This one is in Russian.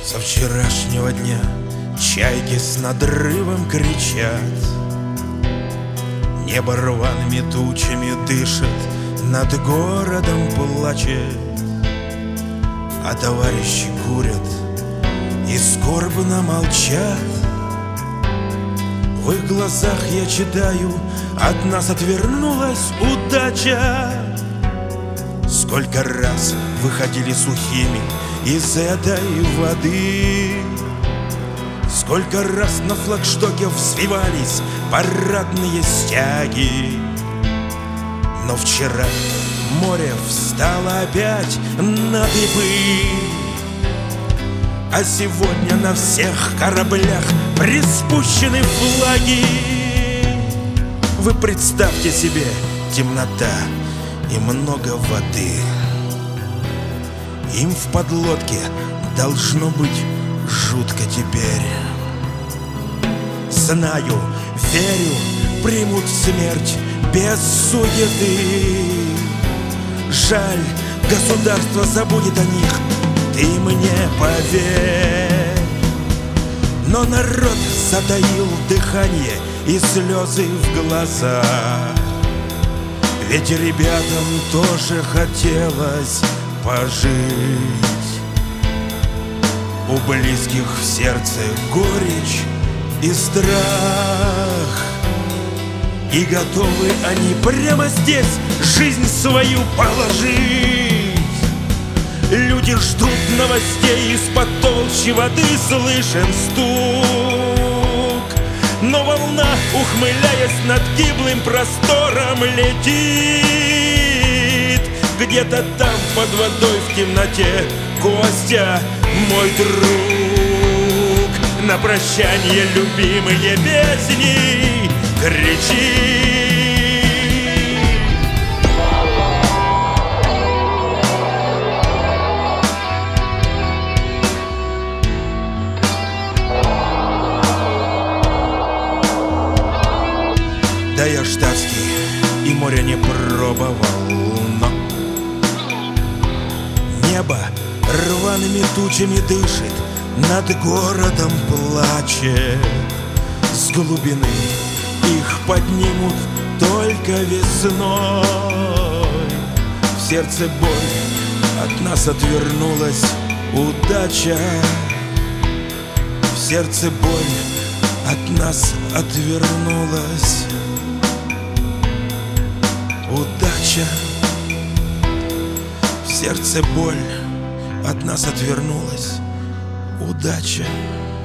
Со вчерашнего дня чайки с надрывом кричат, небо рваными тучами дышит, над городом плачет, а товарищи курят и скорбно молчат. В их глазах я читаю: от нас отвернулась удача. Сколько раз выходили сухими из этой воды, сколько раз на флагштоке взвивались парадные стяги. Но вчера море встало опять на дыбы, а сегодня на всех кораблях приспущены флаги. Вы представьте себе: темнота и много воды. Им в подлодке должно быть жутко теперь. Знаю, верю, примут смерть без суеты. Жаль, государство забудет о них, ты мне поверь. Но народ затаил дыхание и слезы в глазах, ведь ребятам тоже хотелось пожить. У близких в сердце горечь и страх, и готовы они прямо здесь жизнь свою положить. Люди ждут новостей, из-под толщи воды слышен стук, но волна, ухмыляясь над гиблым простором, летит. Где-то там под водой в темноте Костя, мой друг, на прощание любимые песни кричит. Да я штатский и моря не пробовал, но небо рваными тучами дышит, над городом плачет. С глубины их поднимут только весной. В сердце боль, от нас отвернулась удача. В сердце боль, от нас отвернулась удача. В сердце боль, от нас отвернулась удача.